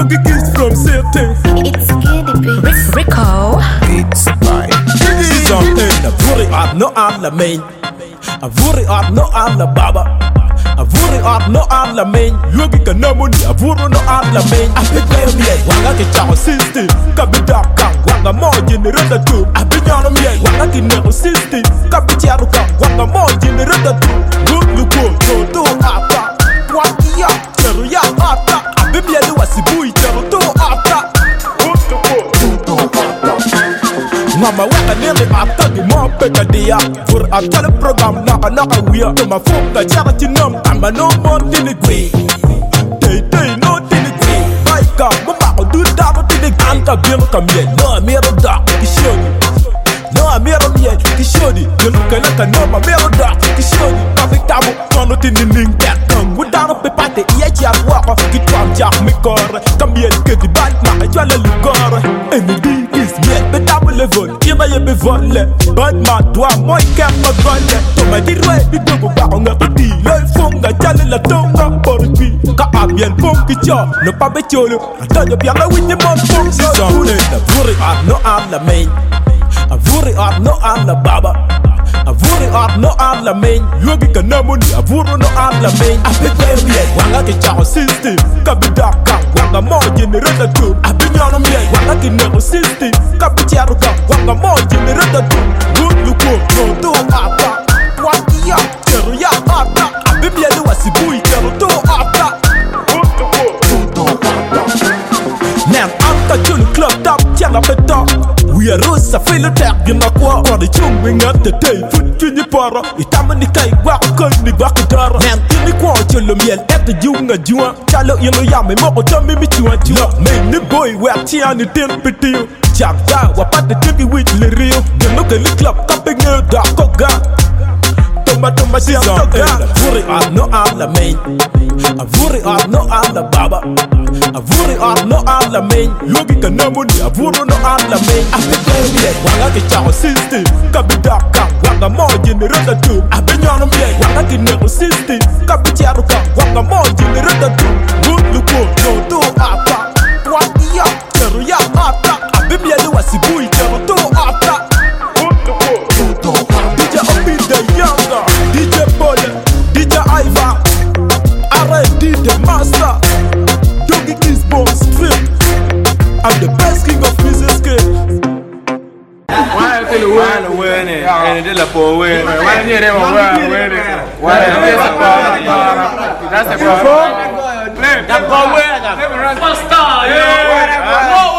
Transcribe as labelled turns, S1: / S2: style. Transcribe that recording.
S1: Yogi kids from Satan.
S2: It's Giddy
S3: Rico.
S4: It's by
S1: Season in a worry art no alla main. A worry art no alla baba. A worry art no alla main. Yogi kanamuni a worry no alla main. I be playing me wanga ke chao system. Kabidaka wanga mo generate tu. I be nyana me wanga ke nego system. Kabicharuka wanga mo generate tu. Look to apa. Wakia cheruya ata. I be me wasibu cheru to ata. Mama waka nele atagi mo peka dia. For a tele program naka wia. To ma fuka charity nom tamba no more tinigwe. Day no tinigwe. Baika mama do dabo tinig. Anka biel kamye no amero da kishoni. No amero miye kishoni. Yeluka naka no amero da kishoni. Kafik tabo kono tinining kat kong. Without a pepate iya chia wako. Kitwam jak mikore. Kamye kedi bat maka jwale lukore. Anything is yet but double level. Ima ye be volle. But ma dwa moi kem ma volle. To ma di rwe bi dogo ba onga piti. Loy funga jale la tonga porpi. Ka abien pong kicho. No pa be cholo. Atanyo pianga winye mon pong. Season in a worry art no alla main. A worry art no alla baba. A worry art no alla main. Yogi kanamuni a worry no alla main. I be playing me wanga ke chao system. Kabidaka wanga mo generate tu. I be nyana me wanga ke nego system. Kabicharuka wanga mo generate tu. Look to apa. Wakia cheruya ata. I be me wasibu cheru to ata. Now I'm the club top, tiens pétant. We are rose, ça fait le terre, bien à quoi. On est chung, wing up the day, foot, fini para. Et t'as mené kai, wak, kon, ni wak, dara. Now, ini quoi, tu le miel, et the young, a juin. Chalo, yellow yam, et moko, tommy, me, tu as, tu as. Mais, ni boy, wak, tiens, ni tin, petit. Jack, ya, wapat, the tipi, with le rio. Bien, look at the club, camping, da, koga. Tomba, season in a worry art no alla main. A worry art no alla baba. A worry art no alla main. Yogi kanamuni a worry no alla main. I be playing me wanga ke chao system. Kabidaka wanga mo generate tu. I be nyana me wanga ke nego system. Kabicharuka wanga mo generate tu. Look to apa. Wakia cheruya ata. I be me wasibu cheru to ata. DJ Obi the Younger, DJ Bolle, DJ Iva, R&D the Master, Yogi Kids Born Strip. I'm the best king of music.
S5: Why are you winning? And the Lapo win. Why are you winning? Why are you that's the problem. Play. That's the problem.